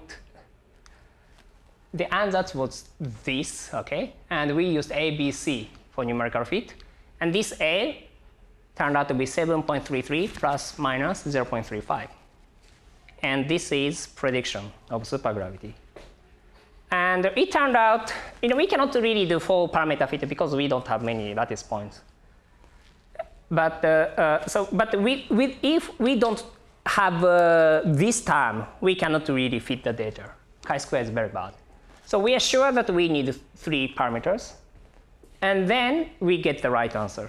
The answer was this. Okay, and we used A, B, C for numerical fit, and this A turned out to be seven point three three plus minus zero point three five, and this is prediction of supergravity. And it turned out, you know, we cannot really do full parameter fit because we don't have many lattice points. But uh, uh, so, but we, we, if we don't have uh, this term, we cannot really fit the data. Chi-square is very bad. So we are sure that we need three parameters, and then we get the right answer.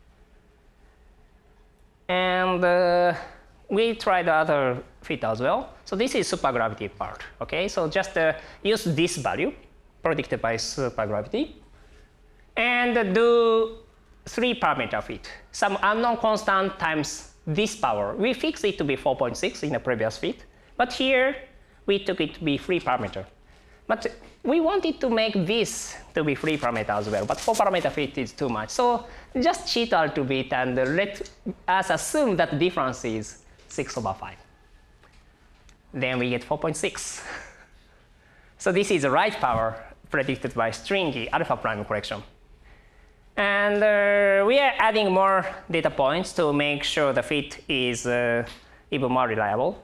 And uh, we tried the other fit as well. So this is supergravity part. Okay, so just uh, use this value predicted by supergravity, and do three parameter fit. Some unknown constant times this power. We fixed it to be four point six in the previous fit, but here we took it to be free parameter. But we wanted to make this to be free parameter as well, but four parameter fit is too much. So just cheat a little bit and let us assume that the difference is six over five. Then we get four point six. So this is the right power predicted by stringy alpha prime correction. And uh, we are adding more data points to make sure the fit is uh, even more reliable.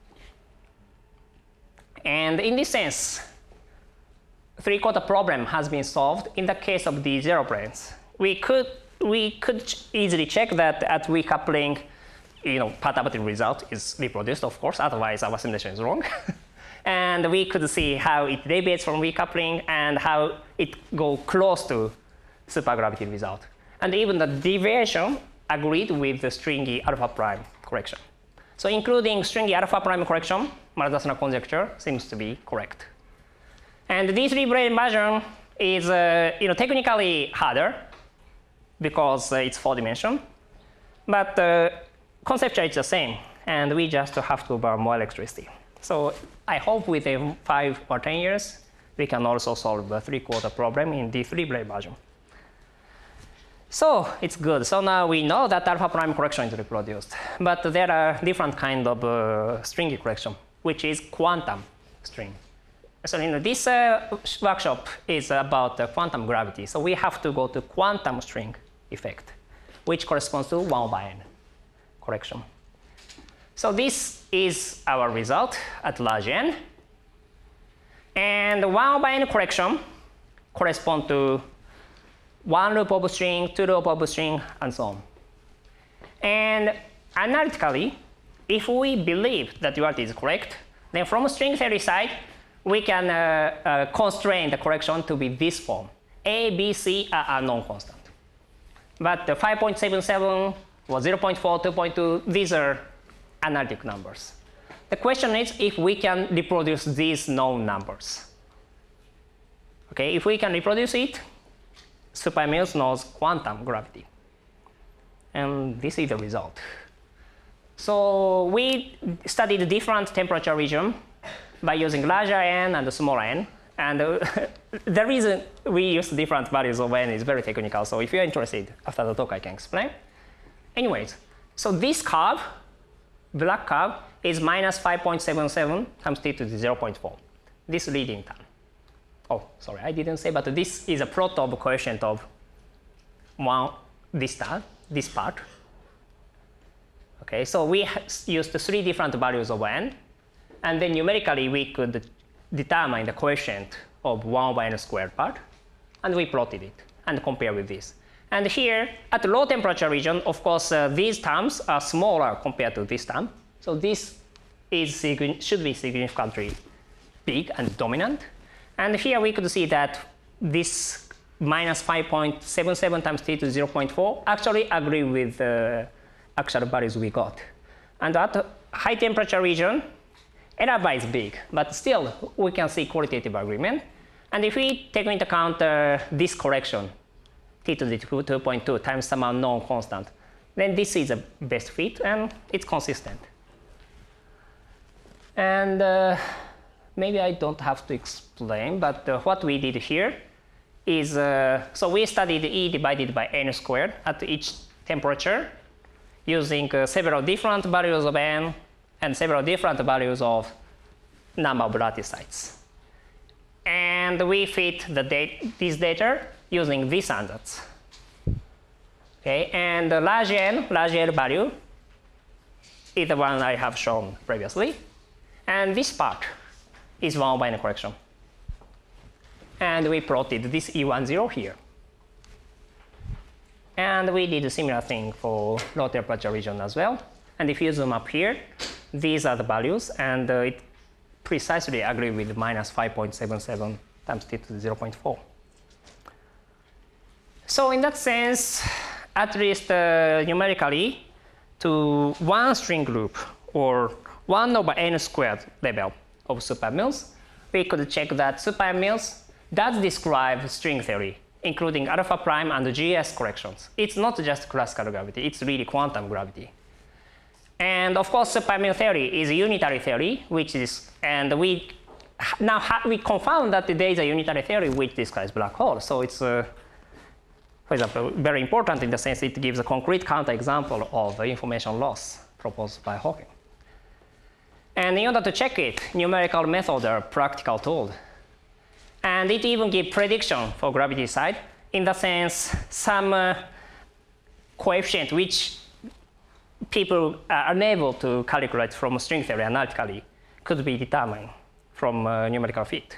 And in this sense, three-quarter problem has been solved in the case of the zero planes. We could, we could ch easily check that at weak coupling, you know, perturbative result is reproduced, of course, otherwise our simulation is wrong. And we could see how it deviates from weak coupling and how it goes close to supergravity result. And even the deviation agreed with the stringy alpha prime correction. So including stringy alpha prime correction, Maladasana conjecture seems to be correct. And the three-braid version is uh, you know, technically harder because uh, it's four dimension, but uh, conceptually it's the same, and we just have to burn more electricity. So I hope within five or ten years, we can also solve the three-quarter problem in the three-braid version. So it's good. So now we know that alpha prime correction is reproduced, but there are different kind of uh, stringy correction, which is quantum string. So you know, this uh, workshop is about uh, quantum gravity. So we have to go to quantum string effect, which corresponds to one over n correction. So this is our result at large n. And one over n correction corresponds to one loop of string, two loop of string, and so on. And analytically, if we believe that duality is correct, then from string theory side, we can uh, uh, constrain the correction to be this form. A, B, C are unknown constant. But the five point seven seven or zero point four, two point two, these are analytic numbers. The question is if we can reproduce these known numbers. Okay, if we can reproduce it, SuperMills knows quantum gravity. And this is the result. So we studied different temperature region by using larger n and smaller n. And uh, the reason we use different values of n is very technical. So if you're interested, after the talk, I can explain. Anyways, so this curve, black curve, is minus five point seven seven times t to the zero point four, this leading term. Oh, sorry, I didn't say, but this is a plot of coefficient of one, this term, this part. Okay, so we used three different values of n, and then numerically we could determine the coefficient of one over n squared part, and we plotted it and compare with this. And here, at low temperature region, of course, uh, these terms are smaller compared to this term. So this is should be significantly big and dominant. And here we could see that this minus five point seven seven times t to zero point four actually agree with the actual values we got. And at high temperature region, error bar is big, but still we can see qualitative agreement. And if we take into account uh, this correction, t to the two point two times some unknown constant, then this is the best fit and it's consistent. And uh, maybe I don't have to explain, but uh, what we did here is, uh, so we studied E divided by n squared at each temperature using uh, several different values of n and several different values of number of lattice sites. And we fit the data, this data using these ansatz. Okay, and the large n, large L value is the one I have shown previously. And this part is one over n correction. And we plotted this E ten here. And we did a similar thing for low temperature region as well. And if you zoom up here, these are the values, and uh, it precisely agree with minus five point seven seven times t to the zero point four. So in that sense, at least uh, numerically, to one string group or one over n squared level of SuperMills, we could check that SuperMills does describe string theory, including alpha prime and G S corrections. It's not just classical gravity, it's really quantum gravity. And of course, superming theory is a unitary theory, which is, and we now we confirm that there is a unitary theory which describes black holes. So it's, uh, for example, very important in the sense it gives a concrete counterexample of information loss proposed by Hawking. And in order to check it, numerical methods are practical tools. And it even gives prediction for gravity side, in the sense some uh, coefficient which people are unable to calculate from string theory analytically could be determined from uh, numerical fit.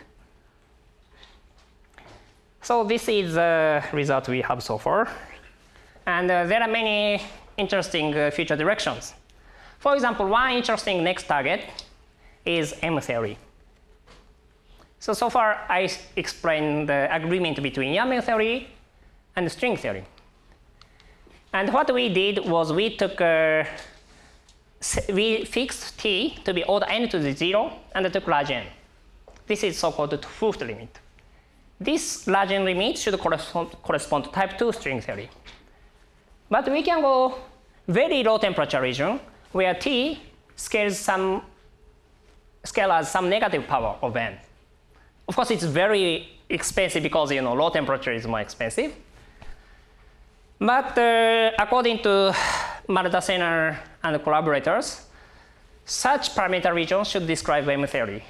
So this is the result we have so far. And uh, there are many interesting uh, future directions. For example, one interesting next target is M theory. So, so far I explained the agreement between Yang theory and string theory. And what we did was we took, uh, we fixed T to be order n to the zero and took large n. This is so-called the Hooft limit. This large n limit should correspond, correspond to type two string theory. But we can go very low temperature region where T scales some, scale as some negative power of n. Of course, it's very expensive because you know low temperature is more expensive. But uh, according to Maldacena and collaborators, such parameter regions should describe M theory.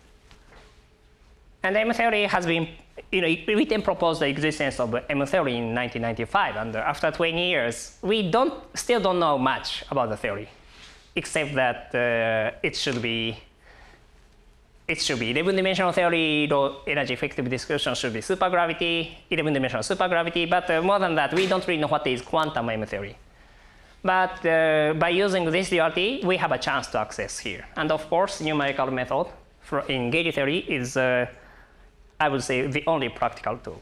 And M theory has been, you know, we then proposed the existence of M theory in nineteen ninety-five, and after twenty years, we don't still don't know much about the theory, except that uh, it should be. It should be eleven-dimensional theory, low energy effective description should be supergravity, eleven-dimensional supergravity, but uh, more than that, we don't really know what is quantum M theory. But uh, by using this duality, we have a chance to access here. And of course, numerical method for in gauge theory is, uh, I would say, the only practical tool.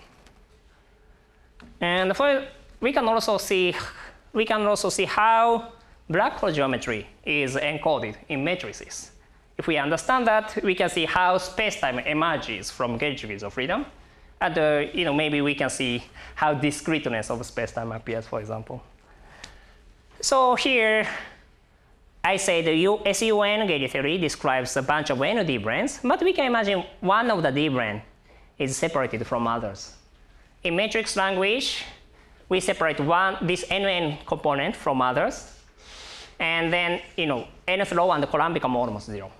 And for, we can also see, we can also see how black hole geometry is encoded in matrices. If we understand that, we can see how space-time emerges from gauge degrees of freedom. And uh, you know, maybe we can see how discreteness of space-time appears, for example. So here, I say the S U N gauge theory describes a bunch of N D branes, but we can imagine one of the D brane is separated from others. In matrix language, we separate one, this N N component from others, and then you know, nth row and the column become almost zero.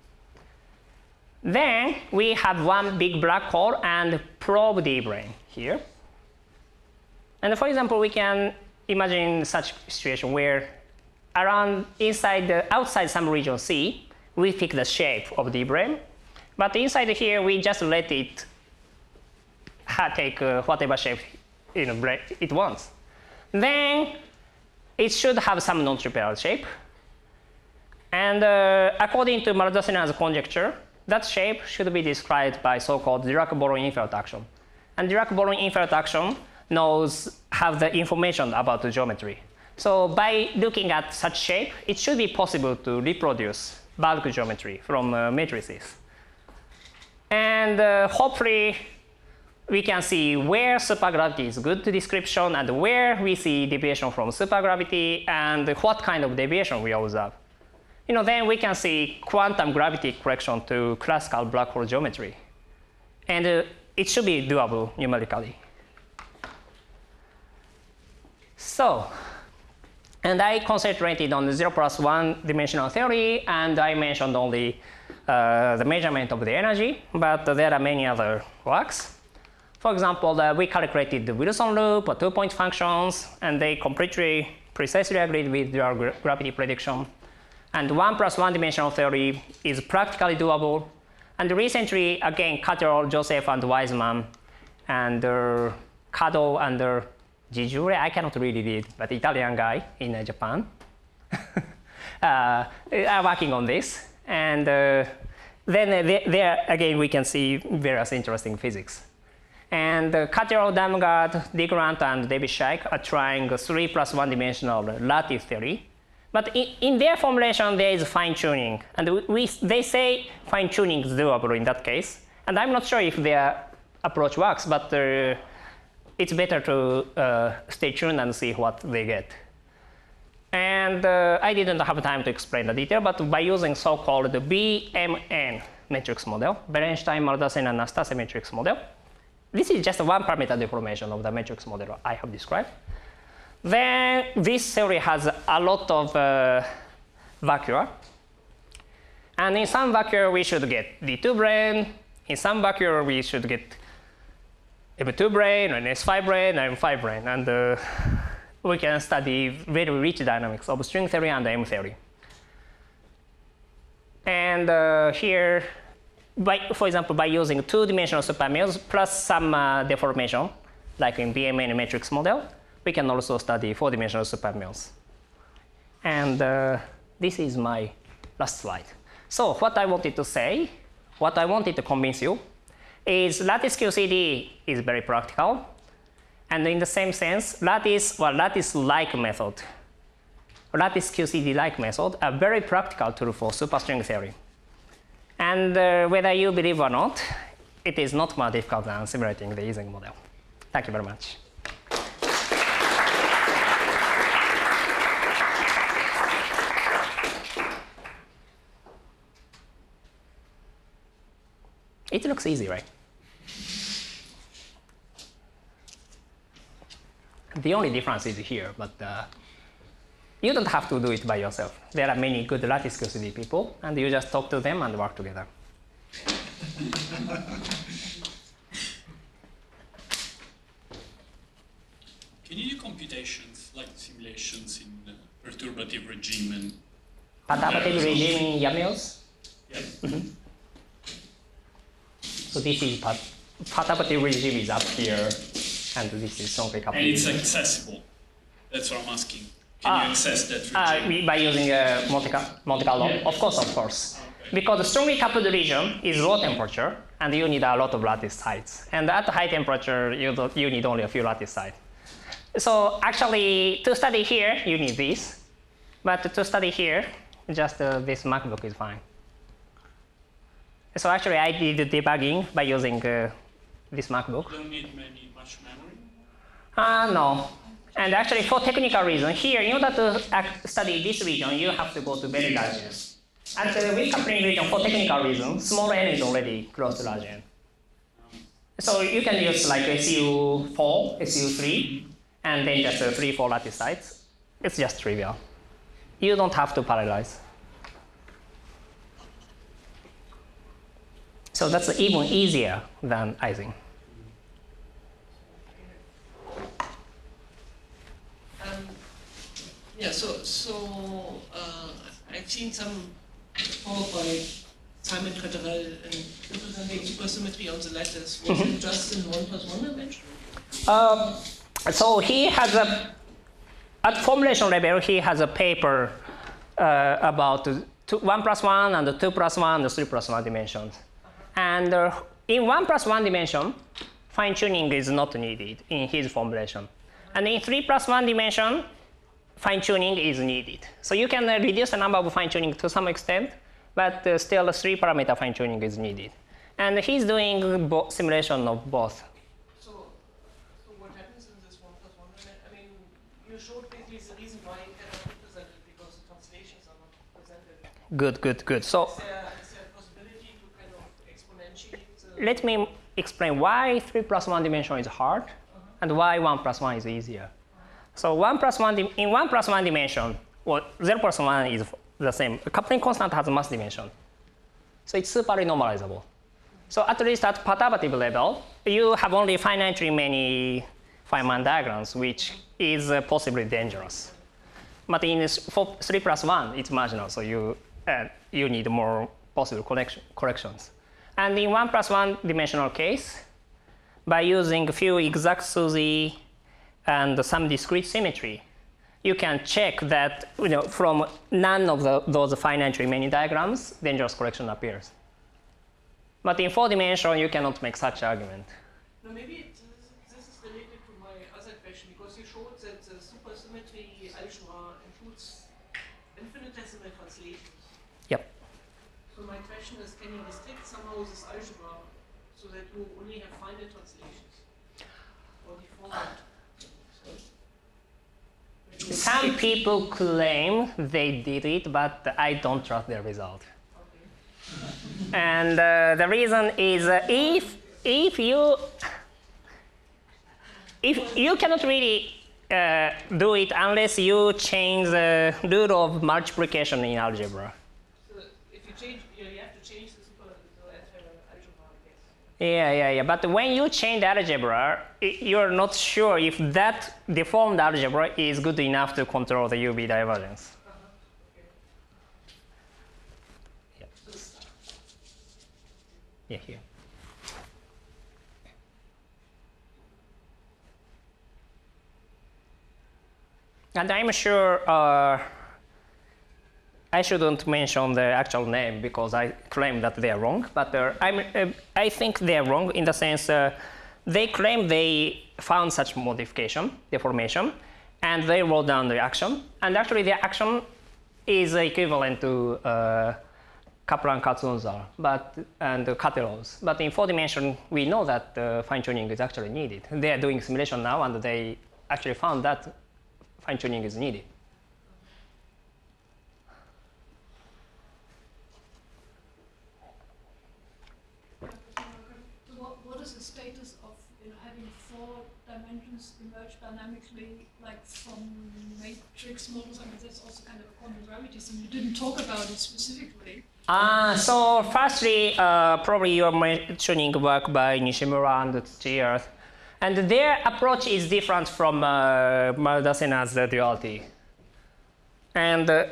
Then we have one big black hole and probe D brane here. And for example, we can imagine such situation where around inside the outside some region C, we pick the shape of D brane. But inside here, we just let it take uh, whatever shape you know, it wants. Then it should have some non-trivial shape. And uh, according to Maldasena's conjecture, that shape should be described by so-called Dirac-Born-Infeld action. And Dirac-Born-Infeld action knows, have the information about the geometry. So by looking at such shape, it should be possible to reproduce bulk geometry from uh, matrices. And uh, hopefully, we can see where supergravity is good to description and where we see deviation from supergravity and what kind of deviation we observe. You know, then we can see quantum gravity correction to classical black hole geometry. And uh, it should be doable numerically. So, and I concentrated on the zero plus one dimensional theory, and I mentioned only uh, the measurement of the energy, but uh, there are many other works. For example, uh, we calculated the Wilson loop or two-point functions, and they completely precisely agreed with their gra gravity prediction. And one plus one dimensional theory is practically doable. And recently, again, Cottrell, Joseph, and Wiseman, and uh, Kado and uh, Gijure, I cannot really read, but Italian guy in uh, Japan, uh, are working on this. And uh, then uh, there, again, we can see various interesting physics. And uh, Cottrell, Damgard, Digrant, and David Scheich are trying a three plus one dimensional lattice theory. But in, in their formulation, there is fine-tuning. And we, we, they say fine-tuning is doable in that case. And I'm not sure if their approach works, but uh, it's better to uh, stay tuned and see what they get. And uh, I didn't have time to explain the detail, but by using so-called B M N matrix model, Bernstein-Maldacena and Nastase matrix model, this is just one parameter deformation of the matrix model I have described. Then this theory has a lot of uh, vacua. And in some vacua, we should get D two brane. In some vacua, we should get M two brane, and S five brane, and M five brane. And uh, we can study very rich dynamics of string theory and M theory. And uh, here, by, for example, by using two-dimensional supermules plus some uh, deformation, like in B M N matrix model, we can also study four-dimensional supermules. And uh, this is my last slide. So what I wanted to say, what I wanted to convince you, is lattice Q C D is very practical. And in the same sense, lattice or well, lattice-like method, lattice Q C D-like method are very practical tool for superstring theory. And uh, whether you believe or not, it is not more difficult than simulating the Ising model. Thank you very much. It looks easy, right? The only difference is here, but uh, you don't have to do it by yourself. There are many good lattice Q C D people, and you just talk to them and work together. Can you do computations like simulations in uh, perturbative regime and Perturbative regime in YAMLs? yeah. Mm-hmm. So this is part, perturbative regime is up here, and this is Sonke coupled. And it's accessible. That's what I'm asking. Can Ah, you access that regime? Uh, we, by using a Monte, Monte Carlo? Yeah. Of course, of course. Okay. Because the strongly coupled region is low temperature, and you need a lot of lattice sites. And at high temperature, you, don't, you need only a few lattice sites. So actually, to study here, you need this. But to study here, just uh, this MacBook is fine. So actually, I did debugging by using uh, this MacBook. You don't need many, much memory? Uh, no. And actually, for technical reason, here, in order to act, study this region, you have to go to very large N. And uh, with coupling region, for technical reason, small n is already close to large n. So you can use like S U four, S U three, and then just uh, three, four lattice sites. It's just trivial. You don't have to parallelize. So that's even easier than Ising. Um, yeah, so so uh, I've seen some talk by Simon Cotterell and representing supersymmetry on the lattice. Was it just in one plus one dimension? Um, so he has a, at formulation level, he has a paper uh, about two, one plus one and two plus one and three plus one dimensions. And uh, in one plus one dimension, fine tuning is not needed in his formulation. And in three plus one dimension, fine tuning is needed. So you can uh, reduce the number of fine tuning to some extent, but uh, still a three parameter fine tuning is needed. And he's doing bo simulation of both. So, so what happens in this one plus one dimension? I mean, you showed basically the reason why you cannot represent it because the translations are not presented. Good, good, good. So Is there, is there a possibility to kind of exponentiate the let me explain why three plus one dimension is hard uh-huh. and why one plus one is easier. Uh-huh. So one plus one in one plus one dimension, well, zero plus one is the same. A coupling constant has a mass dimension. So it's superly normalizable. So at least at perturbative level, you have only finitely many Feynman diagrams, which is uh, possibly dangerous. But in this, for three plus one, it's marginal, so you, uh, you need more possible correction, corrections. And in one plus one dimensional case, by using a few exact SUSY and some discrete symmetry, you can check that you know, from none of the, those finite remaining diagrams, dangerous correction appears. But in four dimension, you cannot make such argument. No, maybe it, this is related to my other question because you showed that the supersymmetry algebra includes infinitesimal translations. Yep. So my question is, can you restrict somehow this algebra so that you only have finite translations or deformed? Some some people claim they did it, but I don't trust their result. And uh, the reason is uh, if if you if you cannot really uh, do it unless you change the rule of multiplication in algebra. So if you change, you, know, you have to change the super the algebra, I guess. Yeah, yeah, yeah. But when you change the algebra, you're not sure if that deformed algebra is good enough to control the U V divergence. Uh-huh. Okay. Yeah, here. And I'm sure uh, I shouldn't mention the actual name because I claim that they are wrong. But uh, I'm, uh, I think they are wrong in the sense uh, they claim they found such modification, deformation, and they wrote down the action. And actually, the action is equivalent to uh, Kaplan-Katzunzar, but and Catelows. But in four dimension, we know that uh, fine-tuning is actually needed. They are doing simulation now, and they actually found that fine-tuning is needed. What, what is the status of you know, having four dimensions emerge dynamically, like from matrix models? I mean, that's also kind of a quantum gravity thing. You didn't talk about it specifically. Uh, so firstly, uh, probably you're mentioning work by Nishimura and Tsuchiya. And their approach is different from uh, Mardasena's uh, duality. And uh,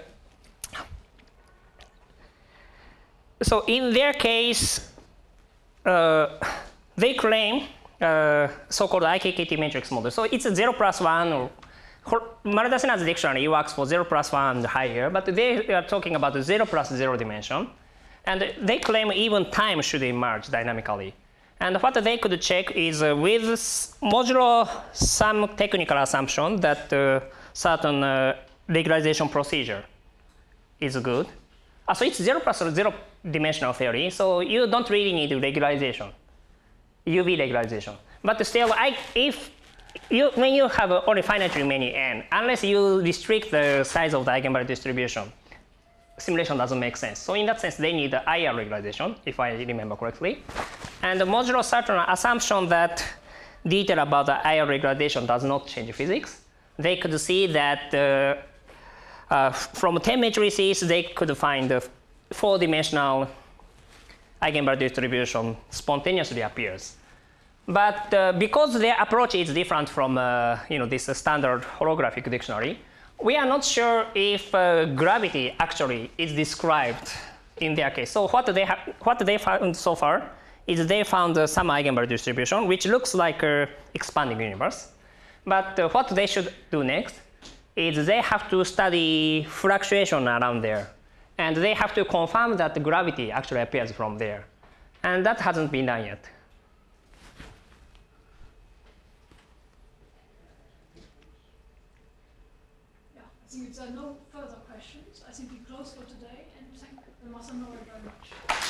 so in their case, uh, they claim uh, so-called I K K T matrix model. So it's a zero plus one, or Mardasena's dictionary works for zero plus one and higher, but they are talking about the zero plus zero dimension. And they claim even time should emerge dynamically. And what they could check is uh, with modulo some technical assumption that uh, certain uh, regularization procedure is good. Uh, so it's zero plus zero dimensional theory, so you don't really need regularization, U V regularization. But still, I, if you, when you have only finitely many n, unless you restrict the size of the eigenvalue distribution, simulation doesn't make sense. So in that sense, they need the I R regularization, if I remember correctly. And the modulo certain assumption that detail about the I R regularization does not change physics. They could see that uh, uh, from ten matrices, they could find the four-dimensional eigenvalue distribution spontaneously appears. But uh, because their approach is different from uh, you know, this uh, standard holographic dictionary, we are not sure if uh, gravity actually is described in their case. So what they, have, what they found so far is they found uh, some eigenvalue distribution, which looks like an expanding universe. But uh, what they should do next is they have to study fluctuation around there. And they have to confirm that the gravity actually appears from there. And that hasn't been done yet. Yeah, I think if there are no further questions, I think we close for today and thank Masanori very much.